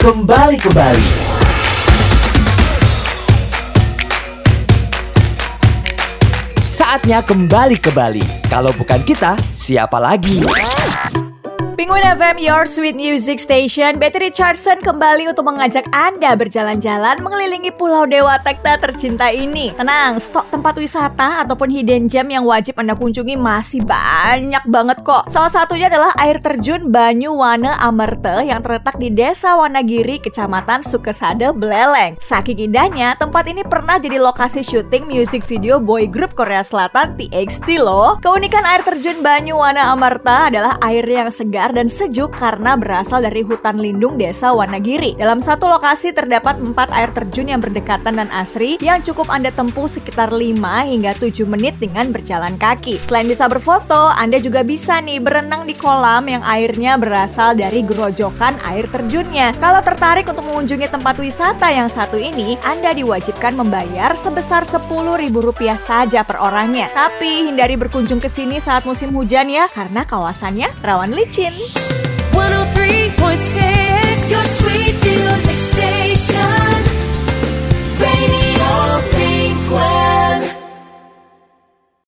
kembali ke Bali. Saatnya kembali ke Bali. Kalau bukan kita, siapa lagi? Penguin FM, your sweet music station. Betty Richardson kembali untuk mengajak Anda berjalan-jalan mengelilingi Pulau Dewata kita tercinta ini. Tenang, stok tempat wisata ataupun hidden gem yang wajib Anda kunjungi masih banyak banget kok. Salah satunya adalah air terjun Banyu Wana Amerte yang terletak di Desa Wanagiri, Kecamatan Sukesade, Beleleng. Saking indahnya, tempat ini pernah jadi lokasi syuting music video boy group Korea Selatan TXT loh. Keunikan air terjun Banyu Wana Amerte adalah air yang segar dan sejuk karena berasal dari hutan lindung Desa Wanagiri. Dalam satu lokasi terdapat 4 air terjun yang berdekatan dan asri yang cukup Anda tempuh sekitar 5 hingga 7 menit dengan berjalan kaki. Selain bisa berfoto, Anda juga bisa nih berenang di kolam yang airnya berasal dari gerojokan air terjunnya. Kalau tertarik untuk mengunjungi tempat wisata yang satu ini, Anda diwajibkan membayar sebesar Rp10.000 saja per orangnya. Tapi hindari berkunjung ke sini saat musim hujan ya, karena kawasannya rawan licin. 103.6 Your sweet music station.